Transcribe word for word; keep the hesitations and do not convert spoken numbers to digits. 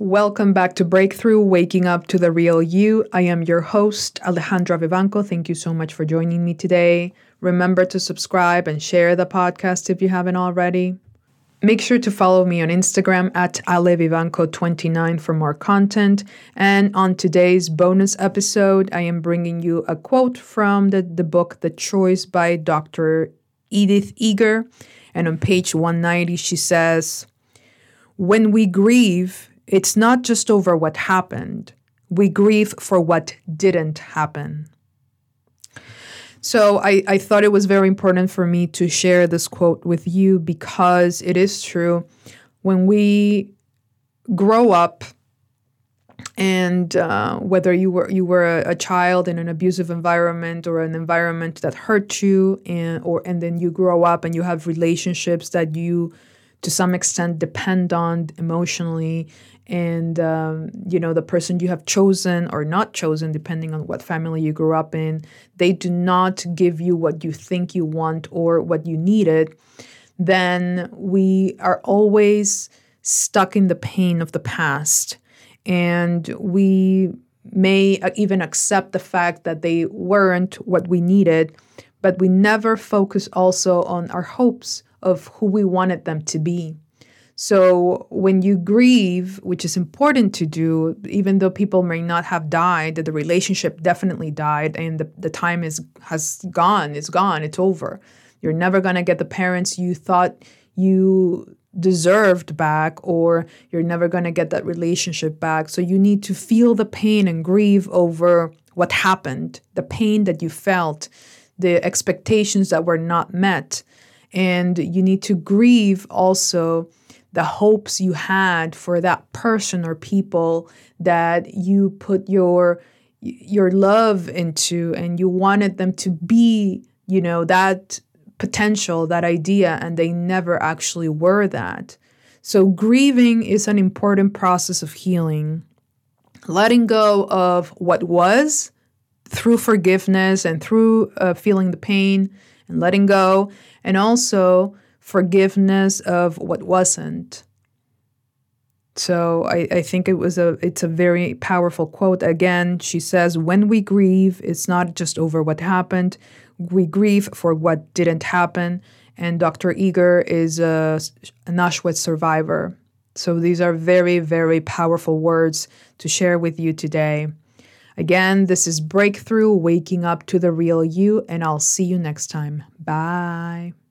Welcome back to Breakthrough, Waking Up to the Real You. I am your host, Alejandra Vivanco. Thank you so much for joining me today. Remember to subscribe and share the podcast if you haven't already. Make sure to follow me on Instagram at Ale Vivanco twenty-nine for more content. And on today's bonus episode, I am bringing you a quote from the, the book The Choice by Doctor Edith Eger. And on page one ninety, she says, "When we grieve, it's not just over what happened. We grieve for what didn't happen." So I, I thought it was very important for me to share this quote with you because it is true. When we grow up, and uh, whether you were you were a, a child in an abusive environment or an environment that hurt you, and or and then you grow up and you have relationships that you to some extent depend on emotionally, and um, you know the person you have chosen or not chosen, depending on what family you grew up in, they do not give you what you think you want or what you needed, then we are always stuck in the pain of the past, and we may even accept the fact that they weren't what we needed, but we never focus also on our hopes of who we wanted them to be. So when you grieve, which is important to do, even though people may not have died, the relationship definitely died, and the, the time is has gone, it's gone, it's over. You're never going to get the parents you thought you deserved back, or you're never going to get that relationship back. So you need to feel the pain and grieve over what happened, the pain that you felt, the expectations that were not met. And you need to grieve also the hopes you had for that person or people that you put your your love into, and you wanted them to be, you know, that potential, that idea, and they never actually were that. So grieving is an important process of healing. Letting go of what was through forgiveness and through uh, feeling the pain and letting go, and also forgiveness of what wasn't. So I, I think it was a it's a very powerful quote. Again, she says, when we grieve, it's not just over what happened. We grieve for what didn't happen. And Doctor Eger is a, an Auschwitz survivor. So these are very, very powerful words to share with you today. Again, this is Breakthrough, Waking Up to the Real You, and I'll see you next time. Bye.